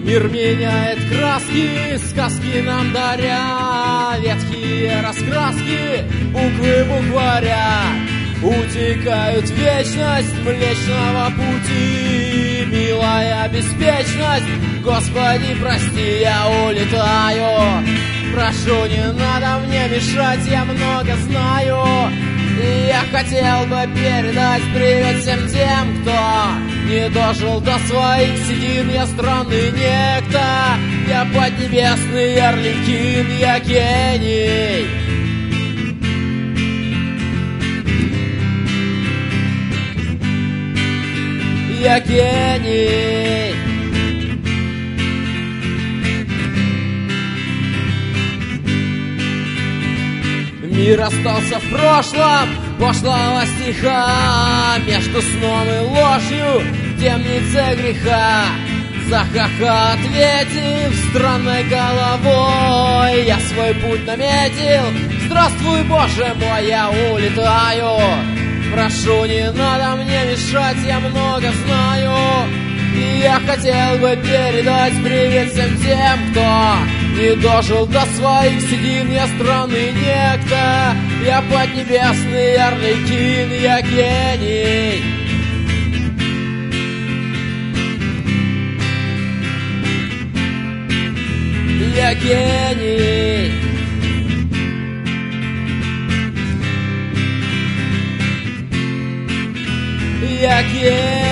Мир меняет краски, сказки нам даря, ветхие раскраски, буквы букваря утекают в вечность Млечного Пути. Милая беспечность, Господи, прости, я улетаю. Прошу, не надо мне мешать, я много знаю. И я хотел бы передать привет всем тем, кто не дожил до своих седин. Я странный некто, я поднебесный Арлекин, я гений. Я гений. Мир остался в прошлом, пошлого стиха, между сном и ложью в темнице греха. Захаха ответив странной головой, я свой путь наметил. Здравствуй, Боже мой, я улетаю. Прошу, не надо мне мешать, я много знаю. И я хотел бы передать привет всем тем, кто не дожил до своих седин. Я странный некто, я поднебесный Арлекин, я гений. Я гений. Я гений.